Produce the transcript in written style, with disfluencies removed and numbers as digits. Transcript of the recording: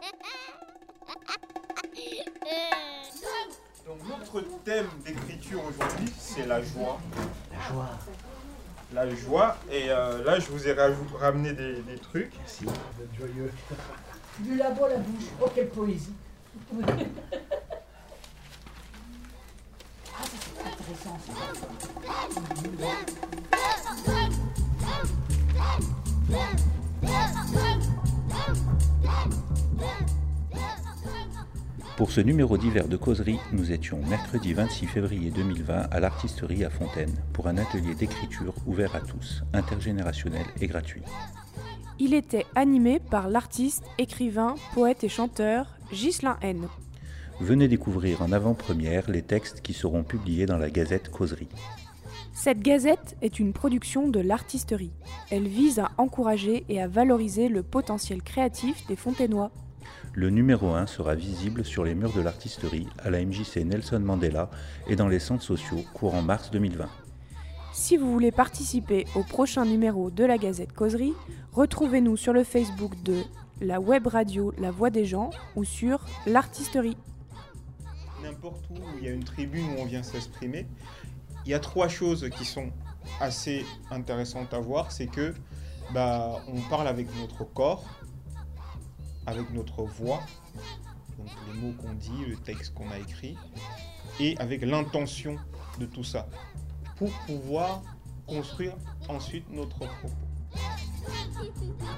Donc notre thème d'écriture aujourd'hui, c'est la joie. La joie. La joie. Et là, je vous ai ramené des trucs. Merci. Vous êtes joyeux. Du labo à la bouche. Oh, quelle poésie. Ah, ça c'est intéressant. Pour ce numéro d'hiver de causerie, nous étions mercredi 26 février 2020 à l'Artisterie à Fontaine pour un atelier d'écriture ouvert à tous, intergénérationnel et gratuit. Il était animé par l'artiste, écrivain, poète et chanteur Ghislain N. Venez découvrir en avant-première les textes qui seront publiés dans la Gazette Causerie. Cette gazette est une production de l'Artisterie. Elle vise à encourager et à valoriser le potentiel créatif des Fontainois. Le numéro 1 sera visible sur les murs de l'Artisterie à la MJC Nelson Mandela et dans les centres sociaux courant mars 2020. Si vous voulez participer au prochain numéro de la Gazette Causerie, retrouvez-nous sur le Facebook de la web radio La Voix des Gens ou sur l'Artisterie. N'importe où il y a une tribune où on vient s'exprimer, il y a 3 choses qui sont assez intéressantes à voir. C'est que on parle avec notre corps, avec notre voix, donc les mots qu'on dit, le texte qu'on a écrit, et avec l'intention de tout ça, pour pouvoir construire ensuite notre propos.